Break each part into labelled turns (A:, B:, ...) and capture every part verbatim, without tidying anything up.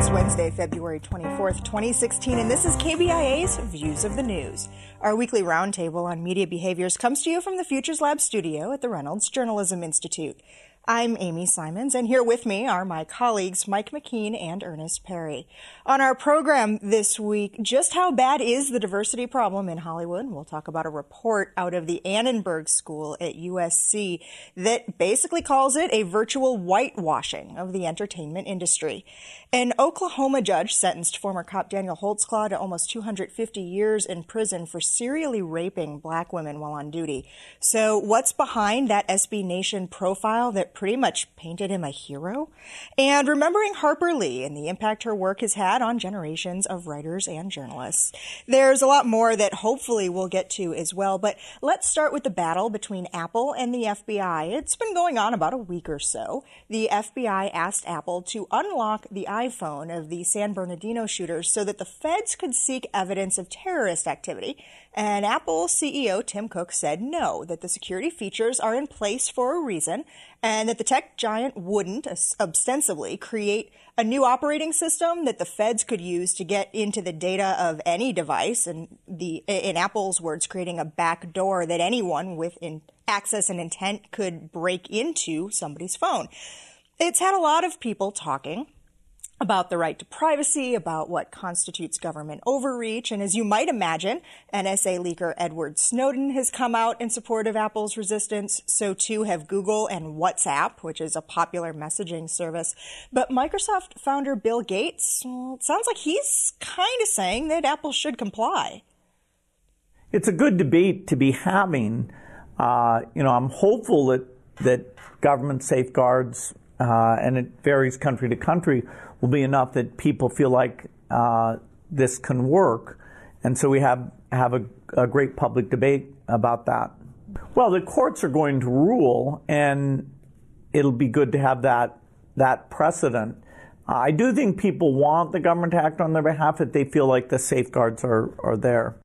A: is Wednesday, February twenty-fourth, twenty sixteen, and this is K B I A's Views of the News. Our weekly roundtable on media behaviors comes to you from the Futures Lab studio at the Reynolds Journalism Institute. I'm Amy Simons, and here with me are my colleagues Mike McKean and Ernest Perry. On our program this week, just how bad is the diversity problem in Hollywood? We'll talk about a report out of the Annenberg School at U S C that basically calls it a virtual whitewashing of the entertainment industry. An Oklahoma judge sentenced former cop Daniel Holtzclaw to almost two hundred fifty years in prison for serially raping black women while on duty. So what's behind that S B Nation profile that pretty much painted him a hero? And remembering Harper Lee and the impact her work has had on generations of writers and journalists. There's a lot more that hopefully we'll get to as well, but let's start with the battle between Apple and the F B I. It's been going on about a week or so. The F B I asked Apple to unlock the iPhone of the San Bernardino shooters so that the feds could seek evidence of terrorist activity. And Apple C E O Tim Cook said no, that the security features are in place for a reason, and that the tech giant wouldn't ostensibly create a new operating system that the feds could use to get into the data of any device, and the, in Apple's words, creating a back door that anyone with in access and intent could break into somebody's phone. It's had a lot of people talking about the right to privacy, about what constitutes government overreach. And as you might imagine, N S A leaker Edward Snowden has come out in support of Apple's resistance. So too have Google and WhatsApp, which is a popular messaging service. But Microsoft founder Bill Gates, well, it sounds like he's kind of saying that Apple should comply.
B: It's a good debate to be having. Uh, you know, I'm hopeful that, that government safeguards, uh, and it varies country to country, will be enough that people feel like uh, this can work. And so we have, have a, a great public debate about that. Well, the courts are going to rule, and it'll be good to have that, that precedent. Uh, I do think people want the government to act on their behalf if they feel like the safeguards are, are there.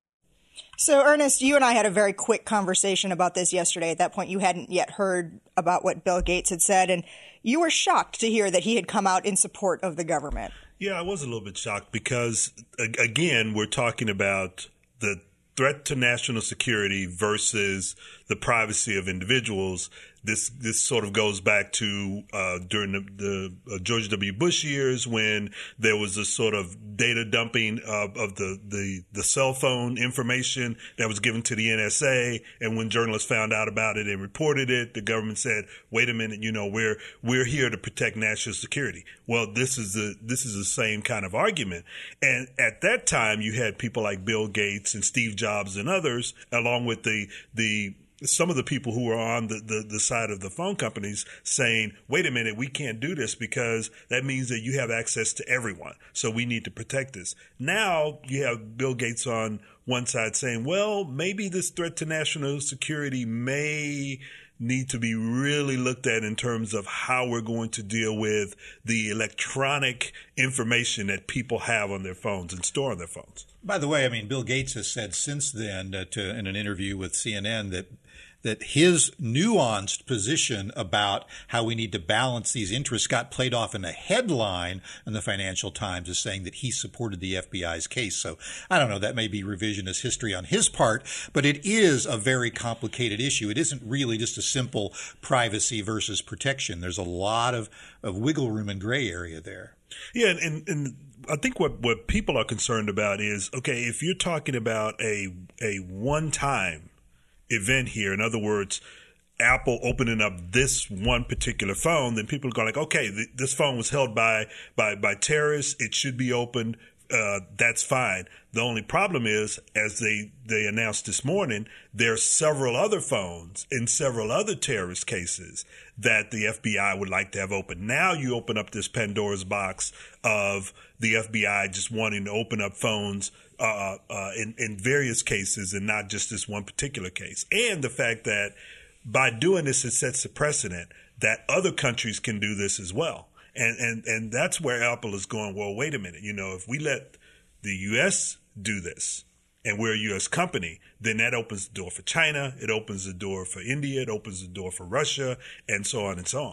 A: So, Ernest, you and I had a very quick conversation about this yesterday. At that point, you hadn't yet heard about what Bill Gates had said, and you were shocked to hear that he had come out in support of the government.
C: Yeah, I was a little bit shocked because, again, we're talking about the threat to national security versus the privacy of individuals. This this sort of goes back to uh, during the, the uh, George W. Bush years when there was a sort of data dumping of, of the, the, the cell phone information that was given to the N S A. And when journalists found out about it and reported it, the government said, wait a minute, you know, we're we're here to protect national security. Well, this is the this is the same kind of argument. And at that time, you had people like Bill Gates and Steve Jobs and others, along with the the some of the people who were on the, the, the side of the phone companies saying, wait a minute, we can't do this because that means that you have access to everyone. So we need to protect this. Now you have Bill Gates on one side saying, well, maybe this threat to national security may need to be really looked at in terms of how we're going to deal with the electronic information that people have on their phones and store on their phones.
D: By the way, I mean, Bill Gates has said since then uh, to, in an interview with C N N that that his nuanced position about how we need to balance these interests got played off in a headline in the Financial Times as saying that he supported the F B I's case. So I don't know, that may be revisionist history on his part, but it is a very complicated issue. It isn't really just a simple privacy versus protection. There's a lot of, of wiggle room and gray area there.
C: Yeah, and, and I think what, what people are concerned about is, okay, if you're talking about a a one-time event here, in other words, Apple opening up this one particular phone, then people are going like, okay, th- this phone was held by by by terrorists. It should be opened. Uh, that's fine. The only problem is, as they, they announced this morning, there are several other phones in several other terrorist cases that the F B I would like to have open. Now you open up this Pandora's box of the F B I just wanting to open up phones uh, uh, in, in various cases and not just this one particular case. And the fact that by doing this, it sets a precedent that other countries can do this as well. And, and and that's where Apple is going, well, wait a minute. You know, if we let the U S do this and we're a U S company, then that opens the door for China. It opens the door for India. It opens the door for Russia, and so on and so on.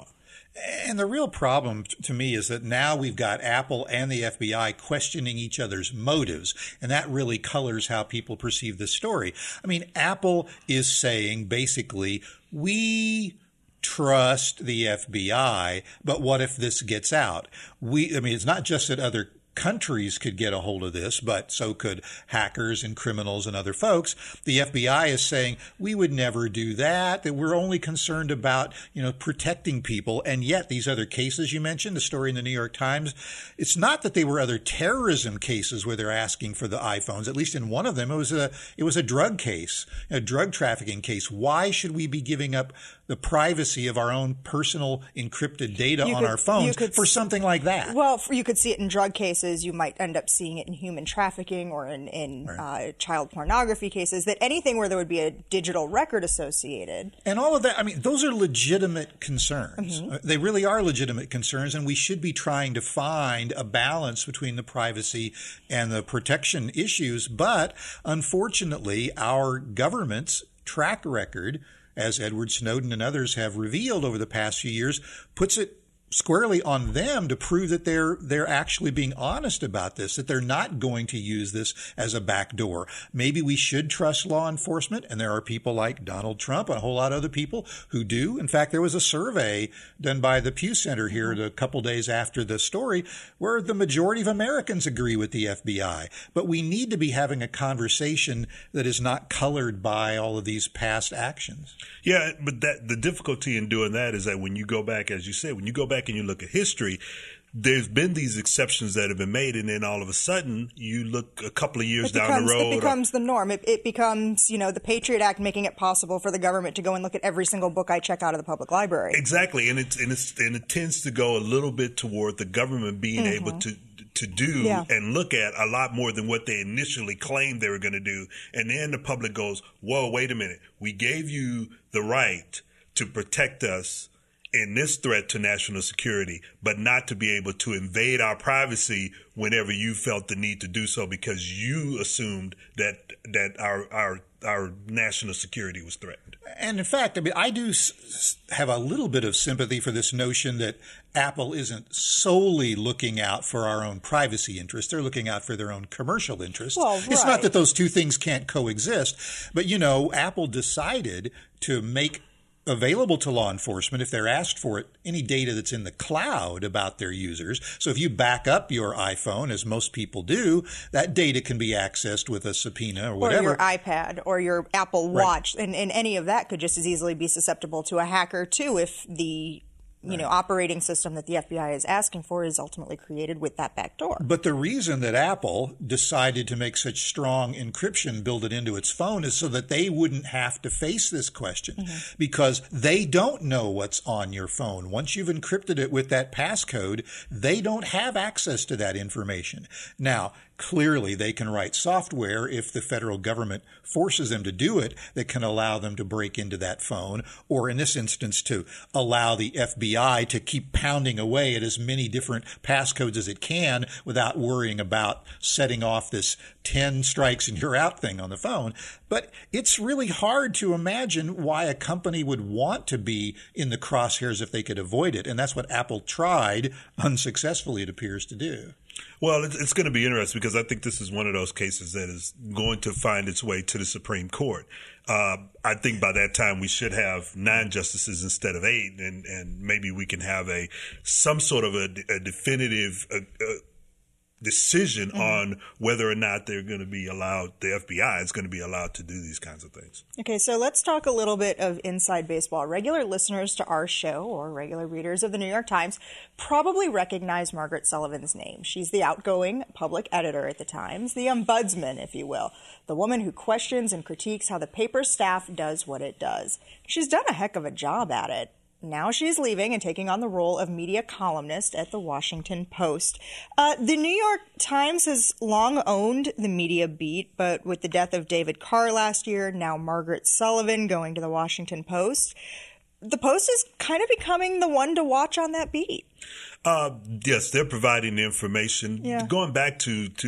D: And the real problem to me is that now we've got Apple and the F B I questioning each other's motives, and that really colors how people perceive this story. I mean, Apple is saying basically, we trust the F B I, but what if this gets out? We, I mean, it's not just that other countries could get a hold of this, but so could hackers and criminals and other folks. The F B I is saying we would never do that, that we're only concerned about, you know, protecting people. And yet these other cases you mentioned, the story in the New York Times, it's not that they were other terrorism cases where they're asking for the iPhones. At least in one of them, it was a it was a drug case, a drug trafficking case. Why should we be giving up the privacy of our own personal encrypted data
A: you
D: on
A: could,
D: our phones
A: could,
D: for something like that?
A: Well, you could see it in drug cases. You might end up seeing it in human trafficking or in, in right. uh, child pornography cases, that anything where there would be a digital record associated.
D: And all of that, I mean, those are legitimate concerns. Mm-hmm. They really are legitimate concerns, and we should be trying to find a balance between the privacy and the protection issues. But unfortunately, our government's track record, as Edward Snowden and others have revealed over the past few years, puts it squarely on them to prove that they're they're actually being honest about this, that they're not going to use this as a backdoor. Maybe we should trust law enforcement, and there are people like Donald Trump and a whole lot of other people who do. In fact, there was a survey done by the Pew Center here a couple days after the story where the majority of Americans agree with the F B I. But we need to be having a conversation that is not colored by all of these past actions.
C: Yeah, but that the difficulty in doing that is that when you go back, as you said, when you go back and you look at history, there's been these exceptions that have been made, and then all of a sudden you look a couple of years
A: it
C: down
A: becomes,
C: the road.
A: It becomes the norm. It, it becomes, you know, the Patriot Act making it possible for the government to go and look at every single book I check out of the public library.
C: Exactly, and, it's, and, it's, and it tends to go a little bit toward the government being mm-hmm. able to to do yeah. and look at a lot more than what they initially claimed they were going to do. And then the public goes, whoa, wait a minute. We gave you the right to protect us in this threat to national security, but not to be able to invade our privacy whenever you felt the need to do so because you assumed that that our our our national security was threatened.
D: And in fact, I mean, I do have a little bit of sympathy for this notion that Apple isn't solely looking out for our own privacy interests. They're looking out for their own commercial interests.
A: Well, right.
D: It's not that those two things can't coexist, but, you know, Apple decided to make available to law enforcement, if they're asked for it, any data that's in the cloud about their users. So if you back up your iPhone, as most people do, that data can be accessed with a subpoena or whatever.
A: Or your iPad or your Apple Watch. Right. And, and any of that could just as easily be susceptible to a hacker, too, if the you right. know, operating system that the F B I is asking for is ultimately created with that backdoor.
D: But the reason that Apple decided to make such strong encryption, build it into its phone, is so that they wouldn't have to face this question mm-hmm. because they don't know what's on your phone. Once you've encrypted it with that passcode, they don't have access to that information. Now, clearly, they can write software if the federal government forces them to do it that can allow them to break into that phone, or in this instance, to allow the F B I to keep pounding away at as many different passcodes as it can without worrying about setting off this ten strikes and you're out thing on the phone. But it's really hard to imagine why a company would want to be in the crosshairs if they could avoid it. And that's what Apple tried unsuccessfully, it appears, to do.
C: Well, it's going to be interesting because I think this is one of those cases that is going to find its way to the Supreme Court. Uh, I think by that time we should have nine justices instead of eight, and, and maybe we can have a some sort of a, a definitive uh, uh, decision mm-hmm. on whether or not they're going to be allowed, the F B I is going to be allowed to do these kinds of things.
A: Okay, so let's talk a little bit of inside baseball. Regular listeners to our show or regular readers of the New York Times probably recognize Margaret Sullivan's name. She's the outgoing public editor at the Times, the ombudsman, if you will, the woman who questions and critiques how the paper's staff does what it does. She's done a heck of a job at it. Now she's leaving and taking on the role of media columnist at the Washington Post. Uh, the New York Times has long owned the media beat, but with the death of David Carr last year, now Margaret Sullivan going to the Washington Post, the Post is kind of becoming the one to watch on that beat.
C: Uh, yes, they're providing the information.
A: Yeah.
C: Going back to, to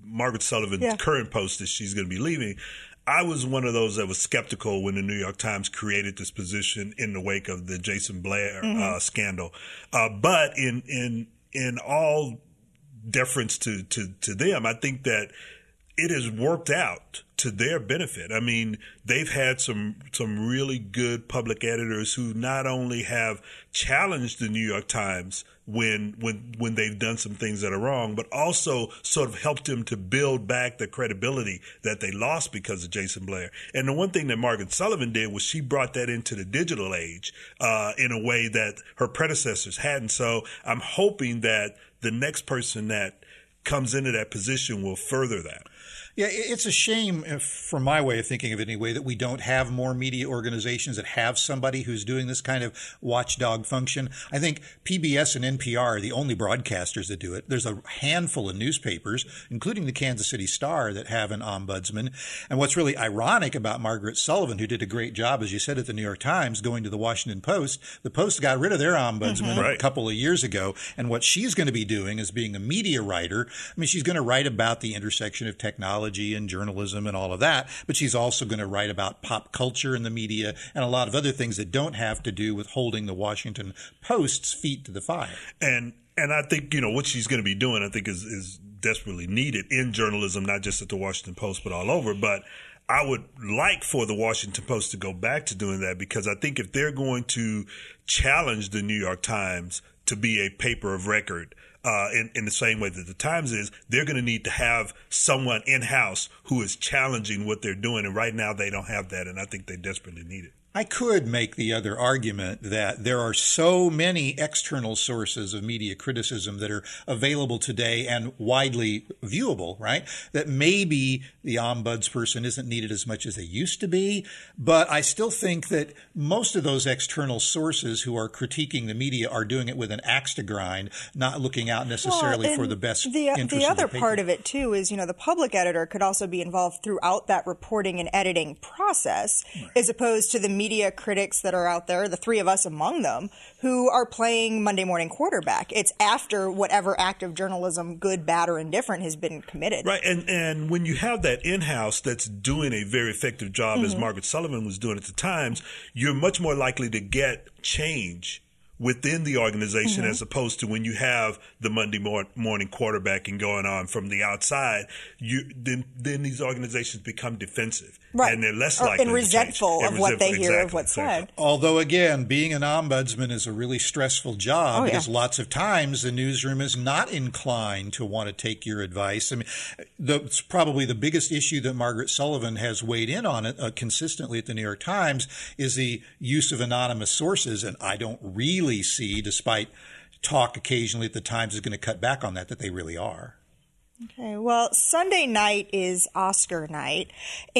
C: Margaret Sullivan's
A: yeah.
C: current post that she's going to be leaving, I was one of those that was skeptical when the New York Times created this position in the wake of the Jason Blair mm-hmm. uh, scandal. Uh, but in in in all deference to, to, to them, I think that it has worked out to their benefit. I mean, they've had some some really good public editors who not only have challenged the New York Times when when when they've done some things that are wrong, but also sort of helped them to build back the credibility that they lost because of Jason Blair. And the one thing that Margaret Sullivan did was she brought that into the digital age uh, in a way that her predecessors hadn't. So I'm hoping that the next person that comes into that position will further that.
D: Yeah, it's a shame, if, from my way of thinking of it anyway, that we don't have more media organizations that have somebody who's doing this kind of watchdog function. I think P B S and N P R are the only broadcasters that do it. There's a handful of newspapers, including the Kansas City Star, that have an ombudsman. And what's really ironic about Margaret Sullivan, who did a great job, as you said, at the New York Times, going to the Washington Post, the Post got rid of their ombudsman mm-hmm.
C: right.
D: a couple of years ago. And what she's going to be doing is being a media writer. I mean, she's going to write about the intersection of technology and journalism and all of that, but she's also going to write about pop culture in the media and a lot of other things that don't have to do with holding the Washington Post's feet to the fire.
C: And and I think, you know, what she's going to be doing, I think is, is desperately needed in journalism, not just at the Washington Post, but all over. But I would like for the Washington Post to go back to doing that, because I think if they're going to challenge the New York Times to be a paper of record, Uh, in, in the same way that the Times is, they're going to need to have someone in-house who is challenging what they're doing. And right now they don't have that, and I think they desperately need it.
D: I could make the other argument that there are so many external sources of media criticism that are available today and widely viewable, right? That maybe the ombudsperson isn't needed as much as they used to be. But I still think that most of those external sources who are critiquing the media are doing it with an axe to grind, not looking out necessarily
A: well,
D: for the best
A: the,
D: interest
A: the other
D: of the paper.
A: part of it, too, is, you know, the public editor could also be involved throughout that reporting and editing process, right, as opposed to the media critics that are out there, the three of us among them, who are playing Monday morning quarterback. It's after whatever act of journalism, good, bad, or indifferent, has been committed.
C: Right. And and when you have that in-house that's doing a very effective job, mm-hmm. as Margaret Sullivan was doing at the Times, you're much more likely to get change within the organization, mm-hmm. as opposed to when you have the Monday mor- morning quarterbacking going on from the outside. You then then these organizations become defensive,
A: right,
C: and they're less
A: or,
C: likely
A: and resentful
C: to change.
A: of
C: and
A: what
C: resentful,
A: they hear
C: exactly,
A: of what's
C: exactly.
A: said.
D: Although, again, being an ombudsman is a really stressful job,
A: oh,
D: because
A: yeah.
D: lots of times the newsroom is not inclined to want to take your advice. I mean, that's probably the biggest issue that Margaret Sullivan has weighed in on it uh, consistently at the New York Times is the use of anonymous sources, and I don't really see, despite Despite talk occasionally at the Times is going to cut back on that, that they really are.
A: Okay, well, Sunday night is Oscar night,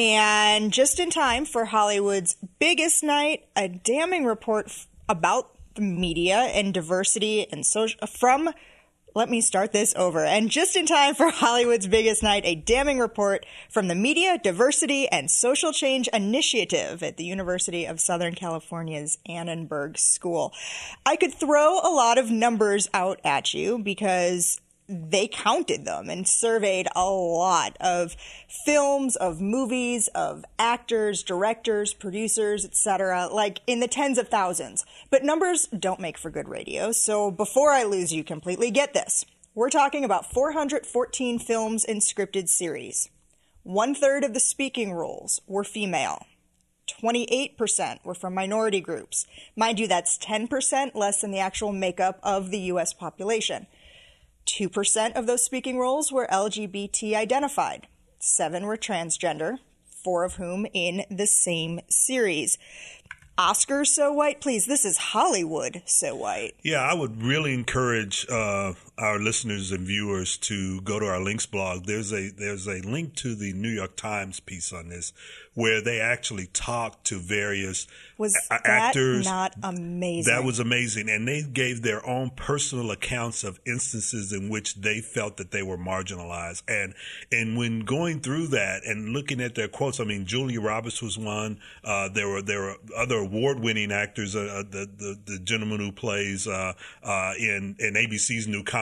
A: and just in time for Hollywood's biggest night, a damning report f- about the media and diversity and social from. Let me start this over. And just in time for Hollywood's biggest night, a damning report from the Media, Diversity, and Social Change Initiative at the University of Southern California's Annenberg School. I could throw a lot of numbers out at you because they counted them and surveyed a lot of films, of movies, of actors, directors, producers, et cetera, like in the tens of thousands. But numbers don't make for good radio, so before I lose you completely, get this. We're talking about four hundred fourteen films and scripted series. One-third of the speaking roles were female. twenty-eight percent were from minority groups. Mind you, that's ten percent less than the actual makeup of the U S population. two percent of those speaking roles were L G B T identified. Seven were transgender, four of whom in the same series. Oscars so white? Please, this is Hollywood so white.
C: Yeah, I would really encourage uh, our listeners and viewers to go to our links blog. There's a there's a link to the New York Times piece on this, where they actually talked to various
A: was
C: a-
A: that
C: actors.
A: Not amazing.
C: That was amazing, and they gave their own personal accounts of instances in which they felt that they were marginalized. And and when going through that and looking at their quotes, I mean, Julia Roberts was one. Uh, there were there were other award-winning actors. Uh, the, the the gentleman who plays uh, uh, in in A B C's new comedy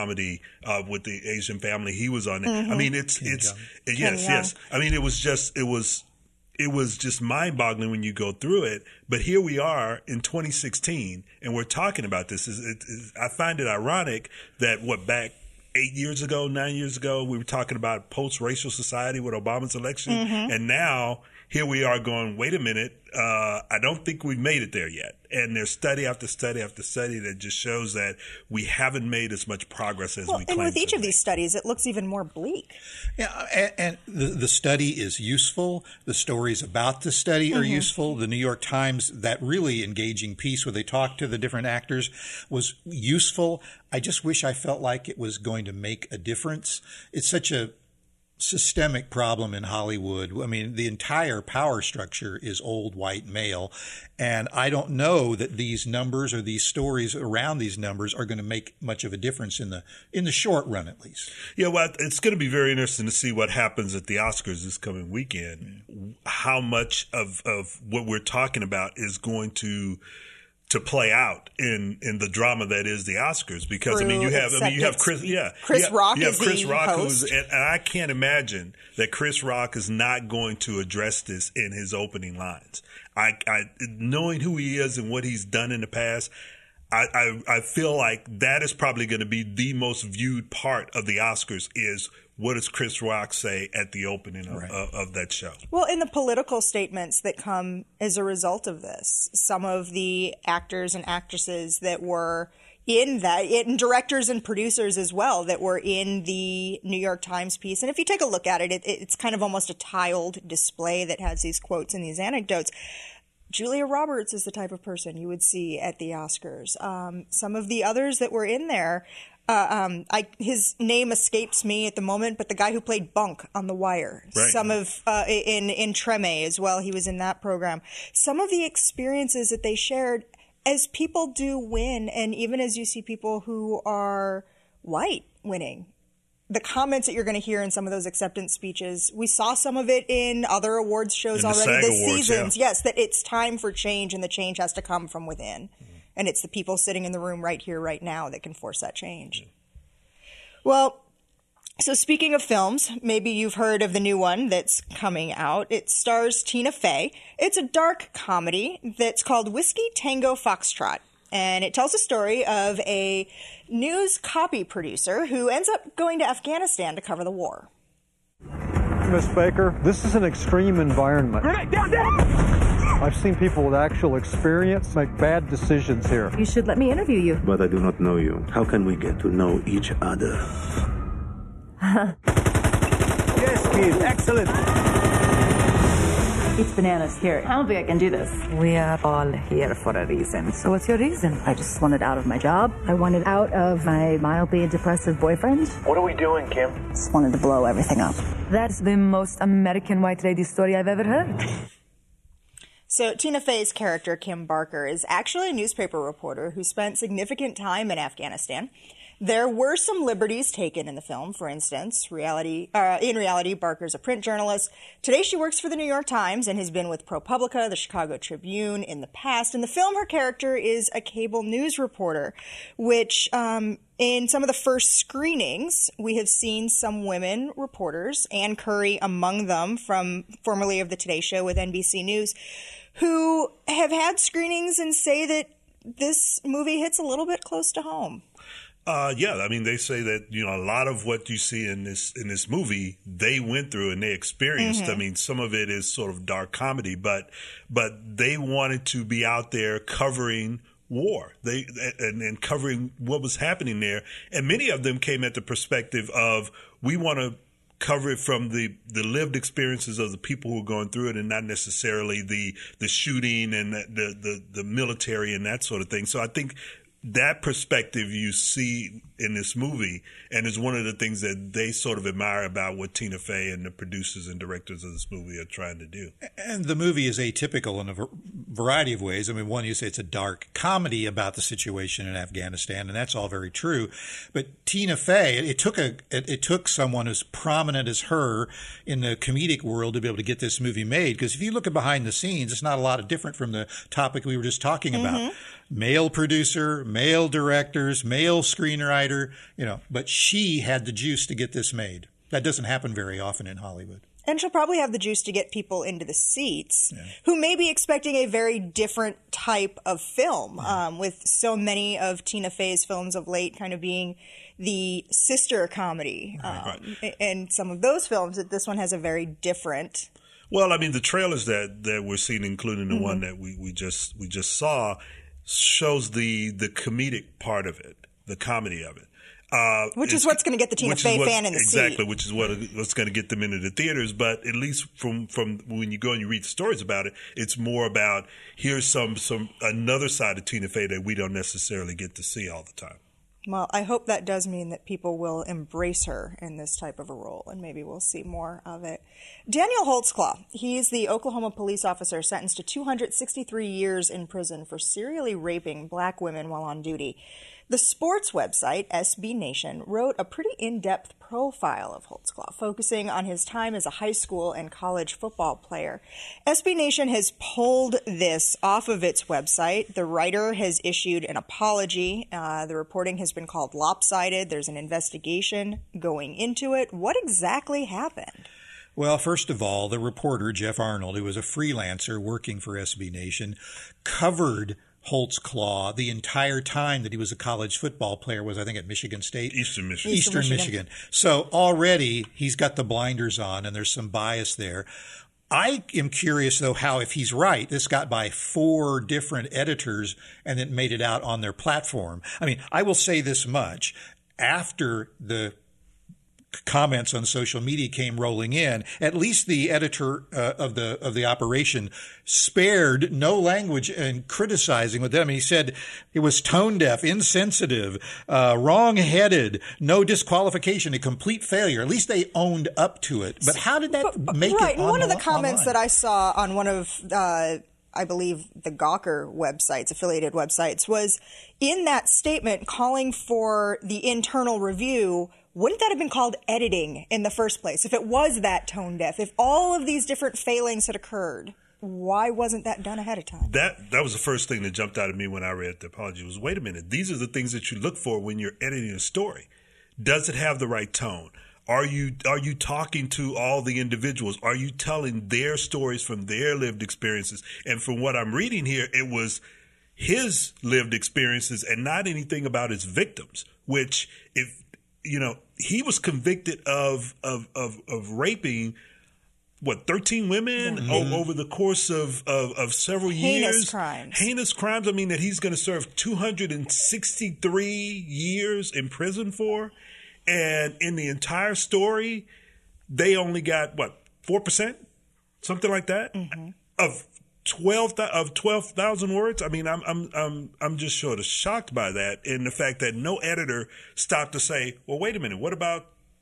C: comedy uh, with the Asian family. He was on it.
A: Mm-hmm.
C: I mean, it's
D: Ken
C: it's
D: Jeong.
C: yes,
A: Ken
C: yes. I mean, it was just it was. It was just mind-boggling when you go through it. But here we are in twenty sixteen, and we're talking about this. It, it, it, I find it ironic that, what, back eight years ago, nine years ago, we were talking about post-racial society with Obama's election.
A: Mm-hmm.
C: And now here we are going, wait a minute, uh, I don't think we've made it there yet. And there's study after study after study that just shows that we haven't made as much progress as
A: Well,
C: we
A: and
C: claim
A: with each
C: to
A: of these studies, it looks even more bleak.
D: Yeah, and, and the, the study is useful. The stories about the study are
A: Mm-hmm.
D: useful. The New York Times, that really engaging piece where they talked to the different actors, was useful. I just wish I felt like it was going to make a difference. It's such a systemic problem in Hollywood. I mean, the entire power structure is old white male. And I don't know that these numbers or these stories around these numbers are going to make much of a difference in the in the short run, at least.
C: Yeah, well, it's going to be very interesting to see what happens at the Oscars this coming weekend. Mm. How much of, of what we're talking about is going to to play out in, in the drama that is the Oscars, because
A: True,
C: I mean you have I mean you have Chris yeah
A: Chris
C: you have,
A: Rock
C: you have
A: is
C: Chris
A: the
C: Rock
A: host.
C: who's and, and I can't imagine that Chris Rock is not going to address this in his opening lines. I, I knowing who he is and what he's done in the past, I, I, I feel like that is probably going to be the most viewed part of the Oscars is what does Chris Rock say at the opening of,
D: Right.
C: of, of that show?
A: Well, in the political statements that come as a result of this, some of the actors and actresses that were in that, and directors and producers as well, that were in the New York Times piece. And if you take a look at it, it it's kind of almost a tiled display that has these quotes and these anecdotes. Julia Roberts is the type of person you would see at the Oscars. Um, some of the others that were in there, uh, um, I, his name escapes me at the moment, but the guy who played Bunk on The Wire,
C: Right.
A: some of uh, in in Treme as well, he was in that program. Some of the experiences that they shared, as people do win, and even as you see people who are white winning. The comments that you're going to hear in some of those acceptance speeches, we saw some of it in other awards shows
C: In the
A: already
C: SAG
A: this
C: Awards,
A: seasons.
C: yeah.
A: Yes, that it's time for change, and the change has to come from within. Mm-hmm. And it's the people sitting in the room right here, right now, that can force that change. Mm-hmm. Well, so speaking of films, maybe you've heard of the new one that's coming out. It stars Tina Fey. It's a dark comedy that's called Whiskey Tango Foxtrot. And it tells the story of a news copy producer who ends up going to Afghanistan to cover the war.
E: Miss Baker, this is an extreme environment.
F: Down, down.
E: I've seen people with actual experience make bad decisions here.
F: You should let me interview you.
G: But I do not know you. How can we get to know each other?
B: Yes, kid, excellent.
F: It's bananas here. I don't think I can do this. We are all here for a reason. So what's your reason? I just wanted out of my job. I wanted out of my mildly depressive boyfriend.
H: What are we doing, Kim?
F: Just wanted to blow everything up. That's the most American white lady story I've ever heard.
A: So Tina Fey's character, Kim Barker, is actually a newspaper reporter who spent significant time in Afghanistan. There were some liberties taken in the film. For instance, reality, uh, in reality, Barker's a print journalist. Today she works for the New York Times and has been with ProPublica, the Chicago Tribune in the past. In the film, her character is a cable news reporter, which um, in some of the first screenings, we have seen some women reporters, Ann Curry among them, from formerly of the Today Show with N B C News, who have had screenings and say that this movie hits a little bit close to home.
C: Uh, yeah, I mean, they say that, you know, a lot of what you see in this in this movie, they went through and they experienced. Mm-hmm. I mean, some of it is sort of dark comedy, but but they wanted to be out there covering war, they and, and covering what was happening there. And many of them came at the perspective of, we want to cover it from the, the lived experiences of the people who are going through it, and not necessarily the the shooting and the the, the, the military and that sort of thing. So I think that perspective you see in this movie, and is one of the things that they sort of admire about what Tina Fey and the producers and directors of this movie are trying to do.
D: And the movie is atypical in a variety of ways. I mean, one, you say it's a dark comedy about the situation in Afghanistan, and that's all very true. But Tina Fey, it took a it, it took someone as prominent as her in the comedic world to be able to get this movie made. Because if you look at behind the scenes, it's not a lot of different from the topic we were just talking about. Mm-hmm. male producer, male directors, male screenwriter, you know, but she had the juice to get this made. That doesn't happen very often in Hollywood.
A: And she'll probably have the juice to get people into the seats
D: yeah.
A: who may be expecting a very different type of film, yeah. um, with so many of Tina Fey's films of late kind of being the sister comedy. Um, right. And some of those films, that this one has a very different...
C: Well, I mean, the trailers that, that we're seeing, including the
A: mm-hmm.
C: one that we, we just we just saw, shows the, the comedic part of it, the comedy of it. Uh,
A: which is what's going to get the Tina Fey fan in the
C: exactly,
A: seat.
C: Which is what what's going to get them into the theaters. But at least from, from when you go and you read the stories about it, it's more about here's some some another side of Tina Fey that we don't necessarily get to see all the time.
A: Well, I hope that does mean that people will embrace her in this type of a role, and maybe we'll see more of it. Daniel Holtzclaw, he's the Oklahoma police officer sentenced to two hundred sixty-three years in prison for serially raping black women while on duty. The sports website, S B Nation, wrote a pretty in-depth profile of Holtzclaw, focusing on his time as a high school and college football player. S B Nation has pulled this off of its website. The writer has issued an apology. Uh, the reporting has been called lopsided. There's an investigation going into it. What exactly happened?
D: Well, first of all, the reporter, Jeff Arnold, who was a freelancer working for S B Nation, covered Holtzclaw the entire time that he was a college football player, was I think at Michigan State?
C: Eastern Michigan.
D: Eastern, Eastern Michigan. Michigan. So already he's got the blinders on and there's some bias there. I am curious, though, how, if he's right, this got by four different editors and then made it out on their platform. I mean, I will say this much. After the comments on social media came rolling in, at least the editor uh, of the of the operation spared no language in criticizing with them. He said it was tone deaf, insensitive, uh, wrong-headed, no disqualification, a complete failure. At least they owned up to it. But how did that
A: but,
D: make
A: right.
D: it on
A: One
D: the,
A: of the comments
D: online?
A: that I saw on one of uh, I believe the Gawker websites, affiliated websites, was in that statement calling for the internal review. Wouldn't that have been called editing in the first place? If it was that tone deaf, if all of these different failings had occurred, why wasn't that done ahead of time?
C: That that was the first thing that jumped out at me when I read the apology was, wait a minute, these are the things that you look for when you're editing a story. Does it have the right tone? Are you are you talking to all the individuals? Are you telling their stories from their lived experiences? And from what I'm reading here, it was his lived experiences and not anything about his victims, which if you know, he was convicted of of of, of raping, what, thirteen women mm-hmm. o- over the course of, of, of several
A: Heinous
C: years.
A: crimes.
C: Heinous crimes. I mean, that he's going to serve two hundred sixty-three years in prison for. And in the entire story, they only got, what, four percent? Something like that? Mm-hmm. Of twelve of twelve thousand words. I mean, I'm I'm I'm I'm just sort of shocked by that, and the fact that no editor stopped to say, "Well, wait a minute, what about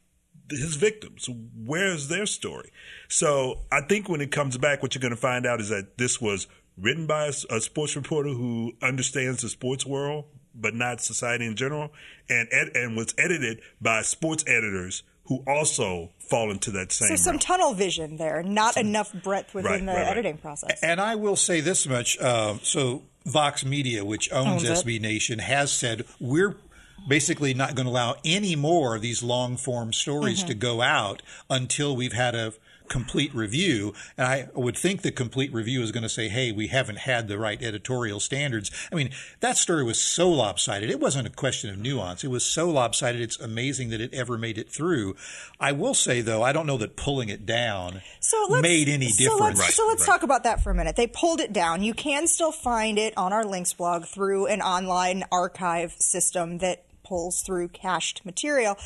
C: his victims? Where's their story?" So I think when it comes back, what you're going to find out is that this was written by a, a sports reporter who understands the sports world, but not society in general, and ed- and was edited by sports editors who also fall into that same.
A: So some realm. Tunnel vision there, not some, enough breadth within right, the right, editing right. process.
D: And I will say this much. Uh, so Vox Media, which owns, owns S B Nation, has said we're basically not going to allow any more of these long-form stories mm-hmm. to go out until we've had a complete review. And I would think the complete review is going to say, hey, we haven't had the right editorial standards. I mean, that story was so lopsided. It wasn't a question of nuance. It was so lopsided. It's amazing that it ever made it through. I will say, though, I don't know that pulling it down
A: so
D: made any
A: so
D: difference.
A: Let's,
C: right,
A: so let's
C: right.
A: talk about that for a minute. They pulled it down. You can still find it on our links blog through an online archive system that pulls through cached material.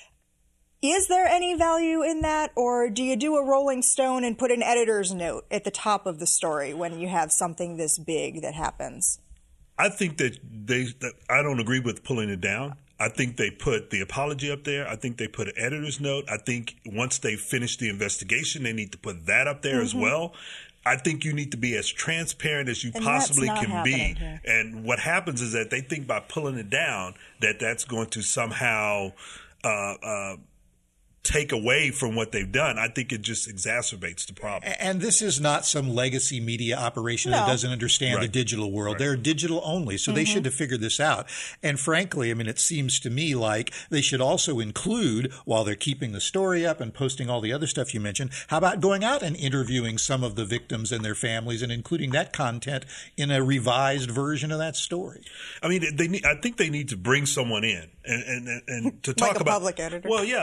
A: Is there any value in that, or do you do a Rolling Stone and put an editor's note at the top of the story when you have something this big that happens?
C: I think that they that I don't agree with pulling it down. I think they put the apology up there. I think they put an editor's note. I think once they finish the investigation, they need to put that up there mm-hmm. as well. I think you need to be as transparent as you
A: and
C: possibly can be.
A: Here.
C: And what happens is that they think by pulling it down that that's going to somehow uh, uh, take away from what they've done. I think it just exacerbates the problem.
D: And this is not some legacy media operation
A: no.
D: that doesn't understand
C: right.
D: the digital world.
C: Right.
D: They're digital only, so mm-hmm. they should have figured this out. And frankly, I mean, it seems to me like they should also include, while they're keeping the story up and posting all the other stuff you mentioned, how about going out and interviewing some of the victims and their families and including that content in a revised version of that story?
C: I mean, they need, I think they need to bring someone in and, and, and to talk
A: like a
C: about
A: public editor.
C: Well, yeah.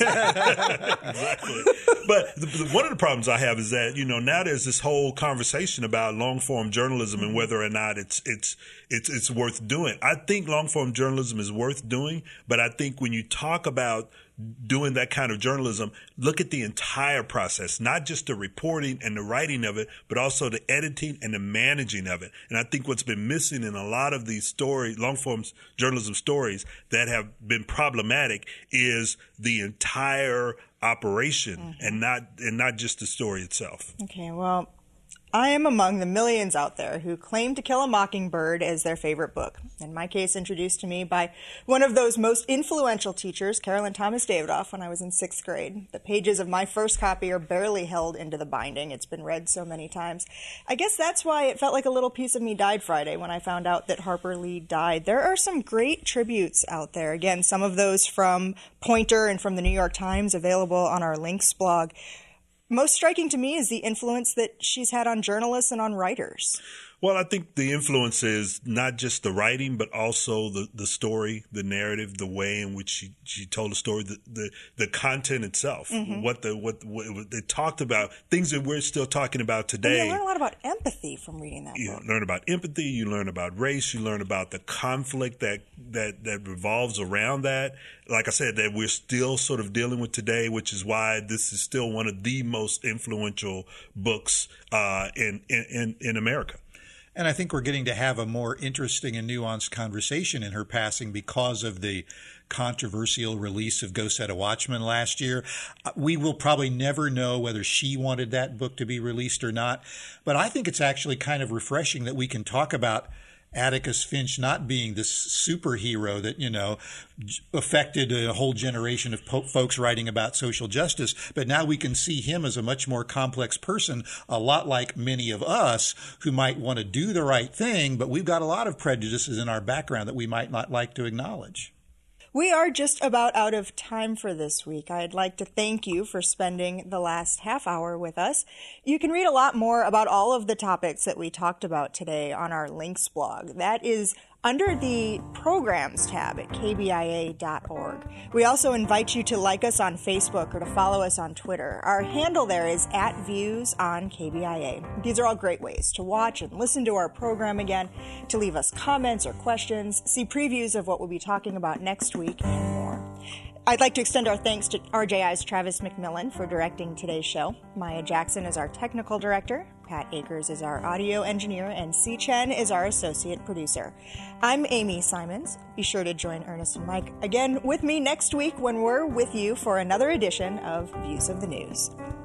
C: Exactly. But the, the, one of the problems I have is that, you know, now there's this whole conversation about long form journalism and whether or not it's it's it's it's worth doing. I think long form journalism is worth doing, but I think when you talk about doing that kind of journalism, look at the entire process, not just the reporting and the writing of it, but also the editing and the managing of it. And I think what's been missing in a lot of these story, long form journalism stories that have been problematic is the entire operation mm-hmm. and not and not just the story itself.
A: Okay, well, I am among the millions out there who claim To Kill a Mockingbird as their favorite book. In my case, introduced to me by one of those most influential teachers, Carolyn Thomas Davidoff, when I was in sixth grade. The pages of my first copy are barely held into the binding. It's been read so many times. I guess that's why it felt like a little piece of me died Friday when I found out that Harper Lee died. There are some great tributes out there. Again, some of those from Poynter and from the New York Times, available on our Links blog. Most striking to me is the influence that she's had on journalists and on writers.
C: Well, I think the influence is not just the writing, but also the, the story, the narrative, the way in which she, she told the story, the, the, the content itself, mm-hmm. what the what, what they talked about, things that we're still talking about today.
A: And you learn a lot about empathy from reading that
C: you
A: book.
C: You learn about empathy, you learn about race, you learn about the conflict that, that, that revolves around that. Like I said, that we're still sort of dealing with today, which is why this is still one of the most influential books uh, in, in, in America.
D: And I think we're getting to have a more interesting and nuanced conversation in her passing because of the controversial release of Go Set a Watchman last year. We will probably never know whether she wanted that book to be released or not. But I think it's actually kind of refreshing that we can talk about Atticus Finch not being this superhero that, you know, affected a whole generation of po- folks writing about social justice. But now we can see him as a much more complex person, a lot like many of us who might want to do the right thing, but we've got a lot of prejudices in our background that we might not like to acknowledge.
A: We are just about out of time for this week. I'd like to thank you for spending the last half hour with us. You can read a lot more about all of the topics that we talked about today on our Links blog. That is under the Programs tab at k b i a dot org. We also invite you to like us on Facebook or to follow us on Twitter. Our handle there is at Views on K B I A. These are all great ways to watch and listen to our program again, to leave us comments or questions, see previews of what we'll be talking about next week, and more. I'd like to extend our thanks to R J I's Travis McMillan for directing today's show. Maya Jackson is our technical director. Pat Akers is our audio engineer, and C. Chen is our associate producer. I'm Amy Simons. Be sure to join Ernest and Mike again with me next week when we're with you for another edition of Views of the News.